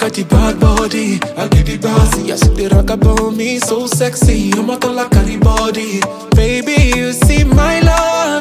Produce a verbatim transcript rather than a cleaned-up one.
got the bad body, I get the bossy. I see the rock about me, so sexy. I'm not like a body. Baby, you see my love.